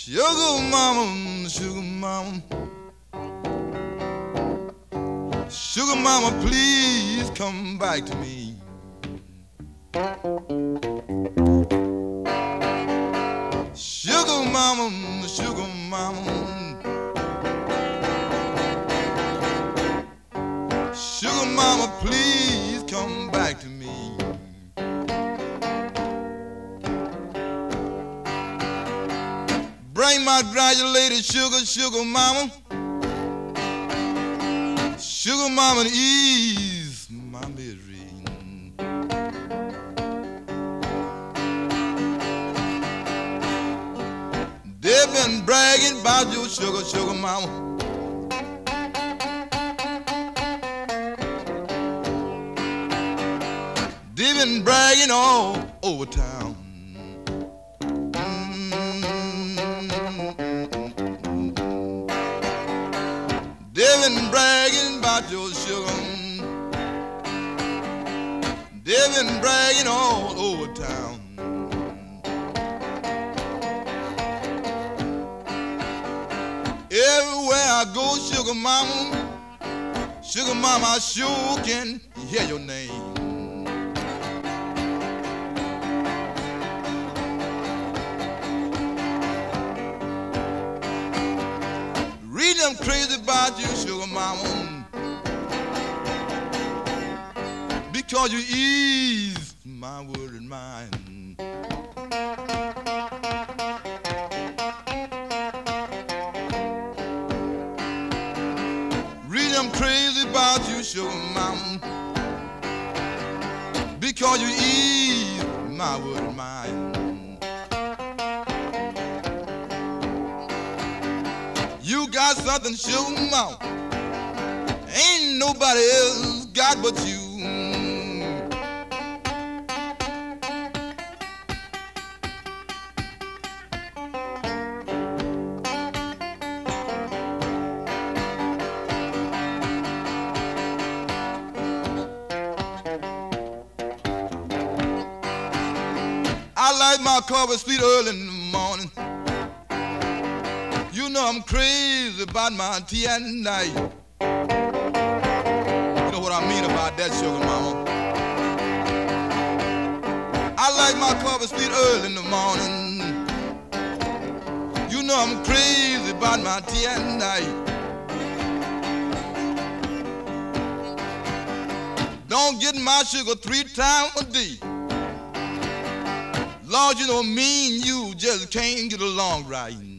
Sugar mama, sugar mama, sugar mama, please come back to me. Sugar mama, sugar mama, sugar mama, please come back to me. Bring my granulated sugar, sugar mama, sugar mama, to ease my misery. They've been bragging about your sugar, sugar mama. They've been bragging all over town. They've been bragging about your sugar. They've been bragging all over town. Everywhere I go, sugar mama, I sure can hear your name. Read them crazy about you, sugar mama, because you ease my worried mind. Read them crazy about you, sugar mama, because you ease my worried mind. You got something, sugar mama, ain't nobody else got but you. I like my coffee sweet early in the morning. You know I'm crazy about my tea at night. You know what I mean about that, sugar mama. I like my coffee sweet early in the morning. You know I'm crazy about my tea at night. Don't get my sugar 3 times a day. Lord, you know me and you just can't get along right.